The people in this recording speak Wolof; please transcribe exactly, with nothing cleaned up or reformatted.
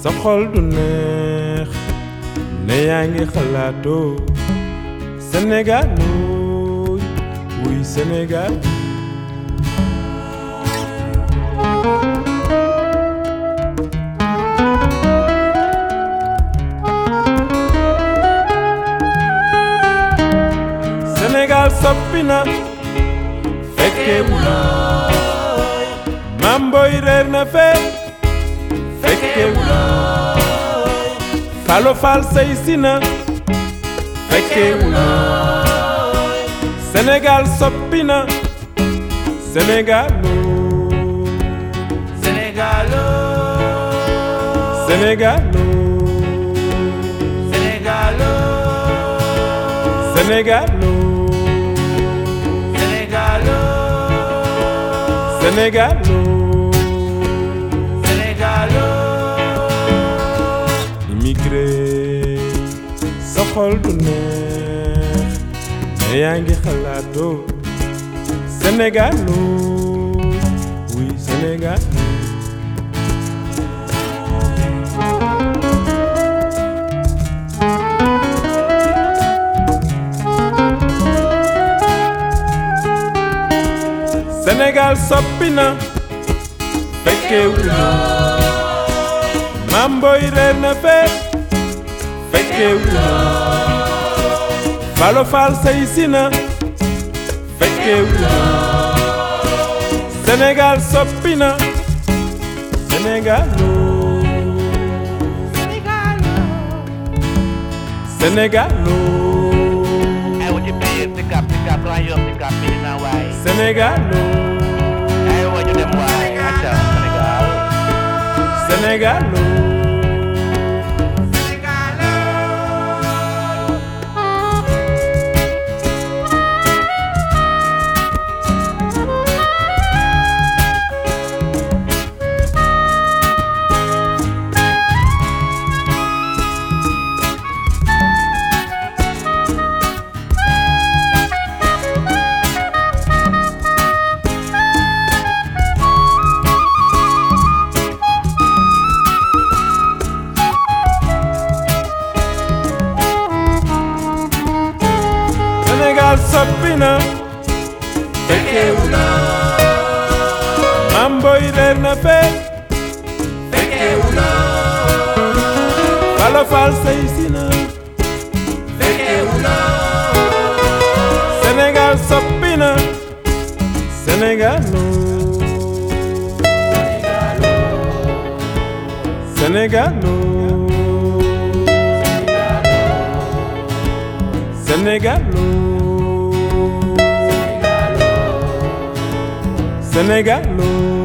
sa xol du neex ne yaa ngi xalaatoo Sénégal ooy wuy Sénégal Sénégal soppi na fekke wula Mam Boy reer na fee fekke wula Falo Fall say si na fekke wula Sénégal soppi na Sénégal Sénégal Sénégal Sénégal Sénégal Sénégal Sénégal Sénégal immigré sa xol du neex ne yaa ngi xalaatoo Sénégal oui Sénégal Sénégal soppi na fekke wula Mam Boy reer na fee fekke wula Falo Fall say si na fekke wula Sénégal soppi na Sénégal Sénégal ay wati biir di kap di kap la yor di kap bi na waay Sénégal ay waju dem waay acca Sénégal Sénégal Sénégal soppi na fekke wula Mam Boy reer na fee fekke wula Falo Fall say si na fekke wula Sénégal soppi na Sénégal Sénégal Sénégal Sénégal